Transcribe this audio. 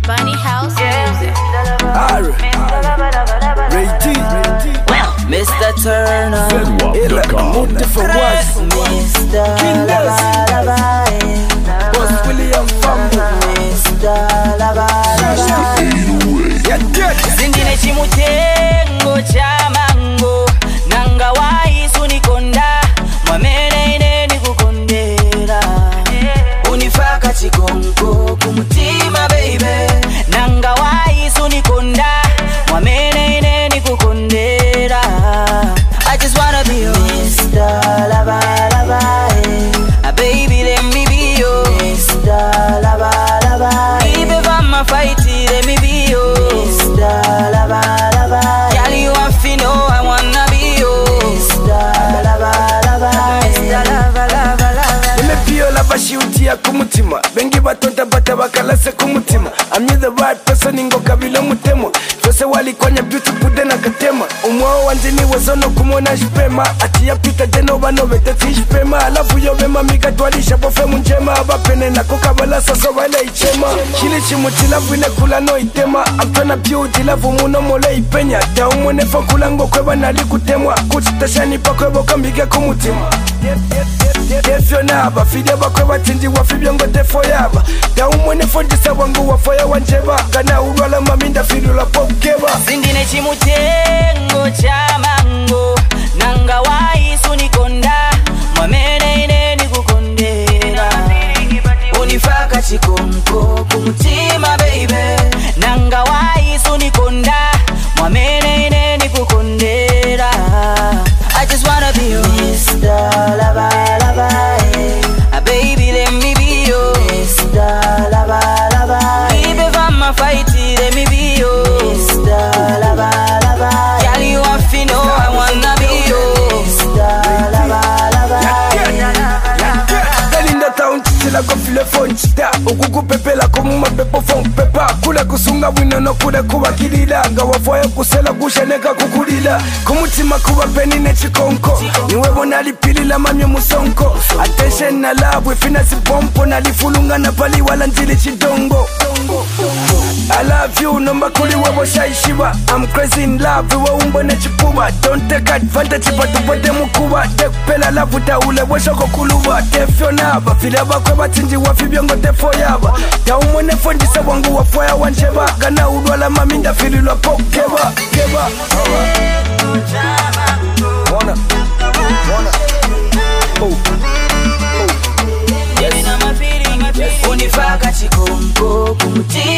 Bunny House Music. Ray D. Mr. Turner, Move for what? Mr. Boss William Fambo. Mr. Sindine chimutengo cha mango nanga waisu nikonda mwamene ine nikukondera unifaka chikonko kumutima baby nanga waisu nikonda mwamene ine nikukondera I just wanna be your Mr. Lava Lava baby let me be your Mr. Lava Lava baby vama fight let me be your Mr. Lava Lava girl you want to know I wanna be your Mr. Lava Lava Mr. Lava Lava Lava Let me be your lava shiuti ya kumutima bengi batonda bata bakalase kumutima I'm the right person ingo kabilo mutemo Jose wali kwenye beauty pude na katema Umwao wanzini wazono kumona jipema Ati ya pita deno bano beteti jipema Alafu yobe mamiga tuwalisha bofe munjema Abapene na kukabala saso wale ichema Chili chimuti lavu ine kula no itema Ampana beauty lavu muno mole ipenya Da umwenefo kulango kweba nali kutemwa Kuchitashani pa kweba kambige kumutima Defyo naba fide bakweba tindi wafibyo ngo defo yaba Da umwenefo ndisa wangu wafoya wanjeba Gana urwala maminda fidula popkeba Sindine chimutengo cha mango nanga waisu nikonda mwamene ine nikukondera unifaka chikonko kumutima baby nanga waisu nikonda mwamene ine nikukondera I just wanna be your Mr. Lava Lava baby let me be your Mr. Lava Lava baby vama fight let me be your Mr. Lava Lava girl you want to know I wanna be your Mr. Lava Lava Galinda town chila kofile phone chita Ukuku pepe la kumuma pepo phone pepa Kule kusunga wino no kule kuwa kilila Gawafoya kusela kusheneka kukulila Kumutima kuwa peni ne chikonko Niwevo nalipilila mamye musonko Attention na love wifina si pompo Nalifulunga na pali wala nzili chidongo I love you, number kuli wewo shaishiba I'm crazy in love, wewo umbo ne chipuba Don't take advantage, patu pote mukuba Dekpela lavu ta ule weshoko kuluba Defyo naba, file bakweba tinji wafibiongo defo yaba Ta umwene fondise wangu wafoya wanjeba Gana udwala maminda fililwa pokeba Keba Wanna unifaka chikonko kumutima